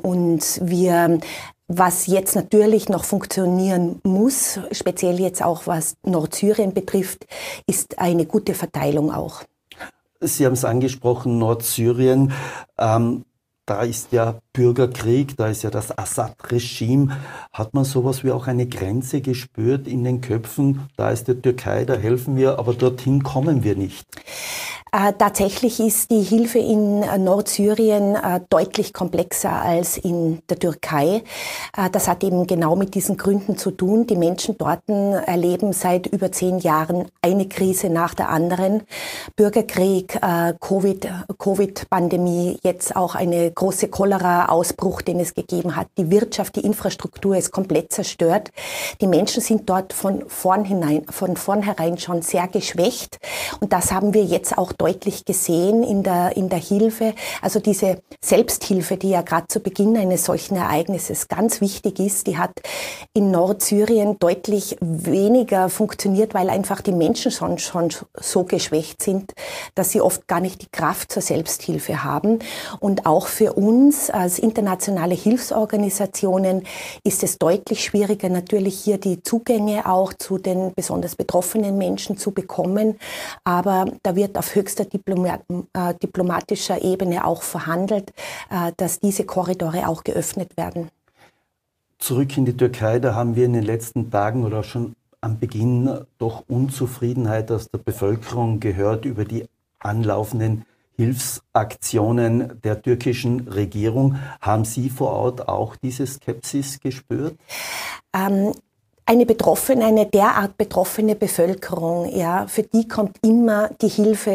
was jetzt natürlich noch funktionieren muss, speziell jetzt auch was Nordsyrien betrifft, ist eine gute Verteilung auch. Sie haben es angesprochen, Nordsyrien. Da ist ja Bürgerkrieg, da ist ja das Assad-Regime. Hat man sowas wie auch eine Grenze gespürt in den Köpfen? Da ist die Türkei, da helfen wir, aber dorthin kommen wir nicht. Tatsächlich ist die Hilfe in Nordsyrien deutlich komplexer als in der Türkei. Das hat eben genau mit diesen Gründen zu tun. Die Menschen dort erleben seit über 10 Jahren eine Krise nach der anderen. Bürgerkrieg, Covid-Pandemie, jetzt auch eine große Cholera-Ausbruch, den es gegeben hat. Die Wirtschaft, die Infrastruktur ist komplett zerstört. Die Menschen sind dort von vornherein schon sehr geschwächt. Und das haben wir jetzt auch deutlich gesehen in der Hilfe. Also diese Selbsthilfe, die ja gerade zu Beginn eines solchen Ereignisses ganz wichtig ist, die hat in Nordsyrien deutlich weniger funktioniert, weil einfach die Menschen schon so geschwächt sind, dass sie oft gar nicht die Kraft zur Selbsthilfe haben. Und auch für uns als internationale Hilfsorganisationen ist es deutlich schwieriger, natürlich hier die Zugänge auch zu den besonders betroffenen Menschen zu bekommen. Aber da wird auf höchster diplomatischer Ebene auch verhandelt, dass diese Korridore auch geöffnet werden. Zurück in die Türkei, da haben wir in den letzten Tagen oder schon am Beginn doch Unzufriedenheit aus der Bevölkerung gehört über die anlaufenden Hilfsaktionen der türkischen Regierung. Haben Sie vor Ort auch diese Skepsis gespürt? Eine derart betroffene Bevölkerung, ja, für die kommt immer die Hilfe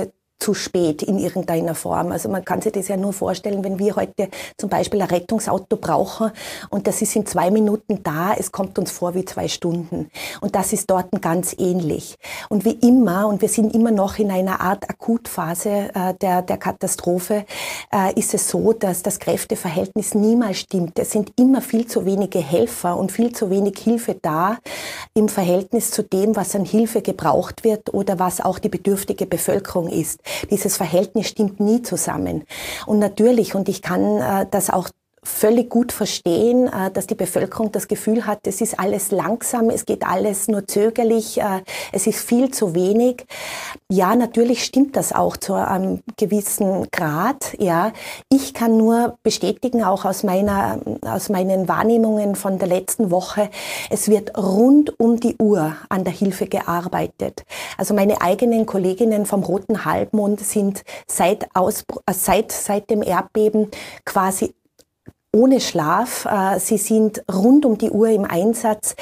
zu spät in irgendeiner Form. Also man kann sich das ja nur vorstellen, wenn wir heute zum Beispiel ein Rettungsauto brauchen und das ist in 2 Minuten da, es kommt uns vor wie 2 Stunden. Und das ist dort ganz ähnlich. Und wie immer, und wir sind immer noch in einer Art Akutphase der Katastrophe, ist es so, dass das Kräfteverhältnis niemals stimmt. Es sind immer viel zu wenige Helfer und viel zu wenig Hilfe da im Verhältnis zu dem, was an Hilfe gebraucht wird oder was auch die bedürftige Bevölkerung ist. Dieses Verhältnis stimmt nie zusammen. Und natürlich, und ich kann das auch völlig gut verstehen, dass die Bevölkerung das Gefühl hat, es ist alles langsam, es geht alles nur zögerlich, es ist viel zu wenig. Ja, natürlich stimmt das auch zu einem gewissen Grad. Ja, ich kann nur bestätigen, auch aus meinen Wahrnehmungen von der letzten Woche, es wird rund um die Uhr an der Hilfe gearbeitet. Also meine eigenen Kolleginnen vom Roten Halbmond sind seit dem Erdbeben quasi ohne Schlaf. Sie sind rund um die Uhr im Einsatz.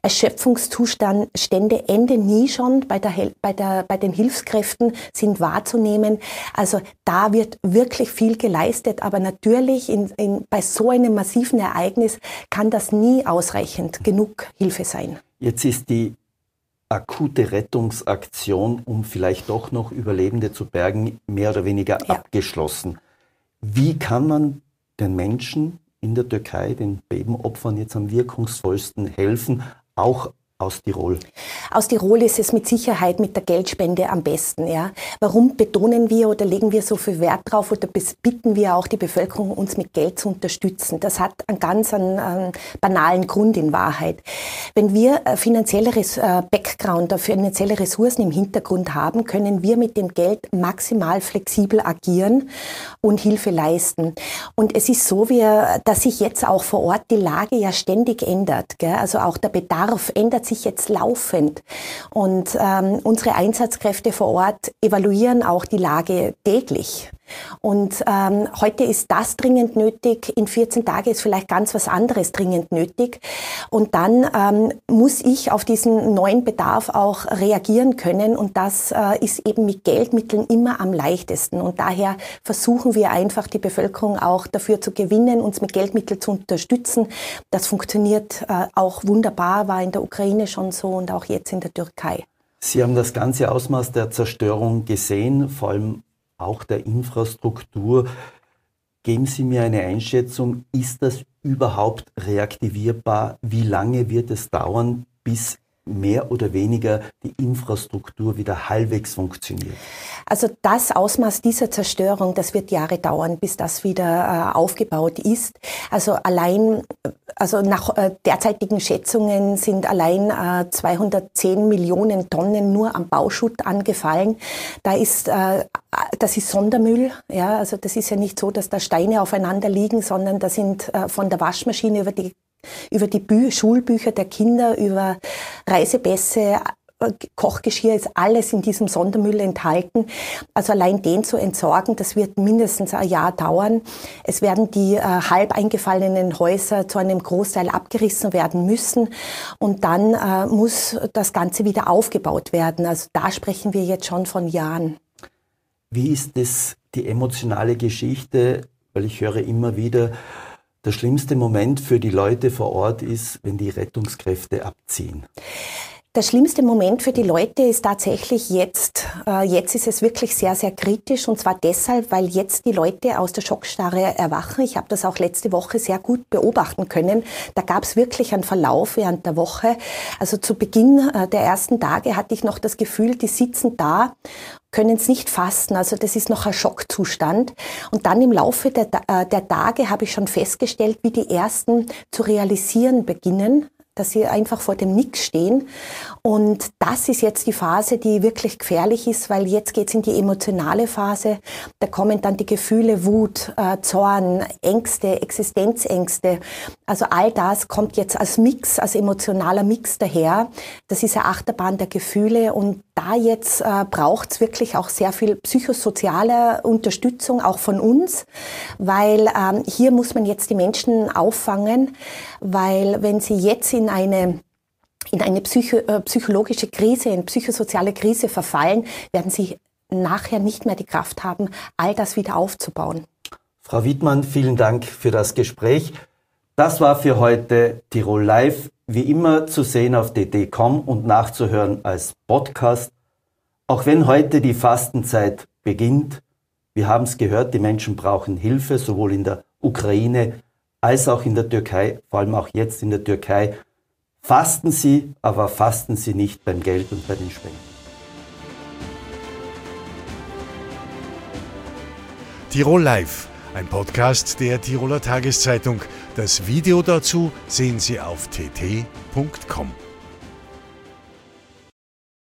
Erschöpfungszustände enden nie schon bei den Hilfskräften sind wahrzunehmen. Also da wird wirklich viel geleistet. Aber natürlich bei so einem massiven Ereignis kann das nie ausreichend genug Hilfe sein. Jetzt ist die akute Rettungsaktion, um vielleicht doch noch Überlebende zu bergen, mehr oder weniger abgeschlossen. Wie kann man den Menschen in der Türkei, den Bebenopfern jetzt am wirkungsvollsten helfen, auch aus Tirol? Aus Tirol ist es mit Sicherheit mit der Geldspende am besten. Ja. Warum betonen wir oder legen wir so viel Wert drauf oder bitten wir auch die Bevölkerung, uns mit Geld zu unterstützen? Das hat einen ganz banalen Grund in Wahrheit. Wenn wir finanzielle Background, finanzielle Ressourcen im Hintergrund haben, können wir mit dem Geld maximal flexibel agieren und Hilfe leisten. Und es ist so, dass sich jetzt auch vor Ort die Lage ja ständig ändert. Gell? Also auch der Bedarf ändert sich jetzt laufend. Und unsere Einsatzkräfte vor Ort evaluieren auch die Lage täglich. Und heute ist das dringend nötig, in 14 Tagen ist vielleicht ganz was anderes dringend nötig. Und dann muss ich auf diesen neuen Bedarf auch reagieren können. Und das ist eben mit Geldmitteln immer am leichtesten. Und daher versuchen wir einfach, die Bevölkerung auch dafür zu gewinnen, uns mit Geldmitteln zu unterstützen. Das funktioniert auch wunderbar, war in der Ukraine schon so und auch jetzt in der Türkei. Sie haben das ganze Ausmaß der Zerstörung gesehen, vor allem auch der Infrastruktur. Geben Sie mir eine Einschätzung, ist das überhaupt reaktivierbar? Wie lange wird es dauern, bis mehr oder weniger die Infrastruktur wieder halbwegs funktioniert? Also das Ausmaß dieser Zerstörung, das wird Jahre dauern, bis das wieder aufgebaut ist. Also nach derzeitigen Schätzungen sind allein 210 Millionen Tonnen nur am Bauschutt angefallen. Das ist Sondermüll. Ja, also das ist ja nicht so, dass da Steine aufeinander liegen, sondern da sind von der Waschmaschine über die Schulbücher der Kinder, über Reisepässe, Kochgeschirr, ist alles in diesem Sondermüll enthalten. Also allein den zu entsorgen, das wird mindestens ein Jahr dauern. Es werden die halb eingefallenen Häuser zu einem Großteil abgerissen werden müssen und dann muss das Ganze wieder aufgebaut werden. Also da sprechen wir jetzt schon von Jahren. Wie ist das die emotionale Geschichte? Weil ich höre immer wieder, der schlimmste Moment für die Leute vor Ort ist, wenn die Rettungskräfte abziehen. Der schlimmste Moment für die Leute ist tatsächlich jetzt. Jetzt ist es wirklich sehr, sehr kritisch und zwar deshalb, weil jetzt die Leute aus der Schockstarre erwachen. Ich habe das auch letzte Woche sehr gut beobachten können. Da gab es wirklich einen Verlauf während der Woche. Also zu Beginn der ersten Tage hatte ich noch das Gefühl, die sitzen da, können es nicht fassen. Also das ist noch ein Schockzustand. Und dann im Laufe der Tage habe ich schon festgestellt, wie die Ersten zu realisieren beginnen, dass sie einfach vor dem Nix stehen. Und das ist jetzt die Phase, die wirklich gefährlich ist, weil jetzt geht's in die emotionale Phase. Da kommen dann die Gefühle Wut, Zorn, Ängste, Existenzängste. Also all das kommt jetzt als Mix, als emotionaler Mix daher. Das ist eine Achterbahn der Gefühle und da jetzt braucht's wirklich auch sehr viel psychosoziale Unterstützung, auch von uns, weil hier muss man jetzt die Menschen auffangen, weil wenn sie jetzt in eine psychologische Krise, in psychosoziale Krise verfallen, werden sie nachher nicht mehr die Kraft haben, all das wieder aufzubauen. Frau Wittmann, vielen Dank für das Gespräch. Das war für heute Tirol Live, wie immer zu sehen auf dd.com und nachzuhören als Podcast. Auch wenn heute die Fastenzeit beginnt, wir haben es gehört, die Menschen brauchen Hilfe, sowohl in der Ukraine als auch in der Türkei, vor allem auch jetzt in der Türkei. Fasten Sie, aber fasten Sie nicht beim Geld und bei den Spenden. Tirol Live, ein Podcast der Tiroler Tageszeitung. Das Video dazu sehen Sie auf tt.com.